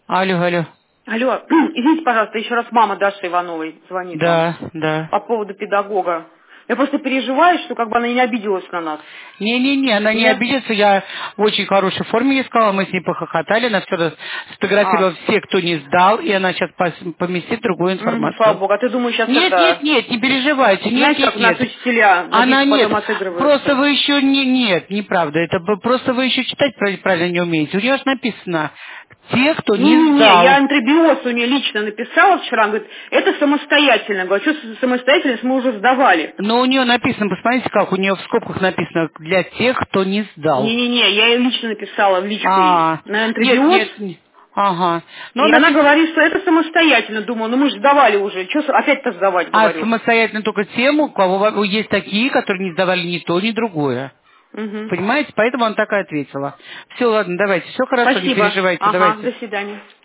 Алло, алло. Алло, извините, пожалуйста, еще раз мама Даши Ивановой звонит вам Да, да. по поводу педагога. Я просто переживаю, что как бы она не обиделась на нас. Не-не-не, она не Нет? обидится, я в очень хорошей форме ей сказала, мы с ней похохотали, она все сфотографировала все, кто не сдал, и она сейчас поместит другую Слава информацию. богу, а ты думаешь, сейчас Нет, нет, это... нет, не переживайте, нет, Знаете, нет, как у нас нет. учителя на Она детях нет, потом просто отыгрываются? вы еще нет, неправда, просто вы еще читать правильно не умеете. У нее же написано, те, кто не Не-не-не, я сдал. антрибиоз у нее лично написала вчера, она говорит, это самостоятельно. Говорю, что самостоятельность мы уже сдавали. Но у нее написано, посмотрите, как у нее в скобках написано, для тех, кто не сдал. Не-не-не, я ей лично написала в личку А, на нет, антрибиоз, нет, ага. Но и она она говорит, что это самостоятельно. Думаю, ну мы же сдавали уже, что опять-то сдавать, а говорю. самостоятельно только тем, у кого есть такие, которые не сдавали ни то, ни другое. Мгм. Понимаете? Поэтому она так и ответила. Все, ладно, давайте. Все хорошо, не Спасибо. переживайте, Ага, давайте. до свидания.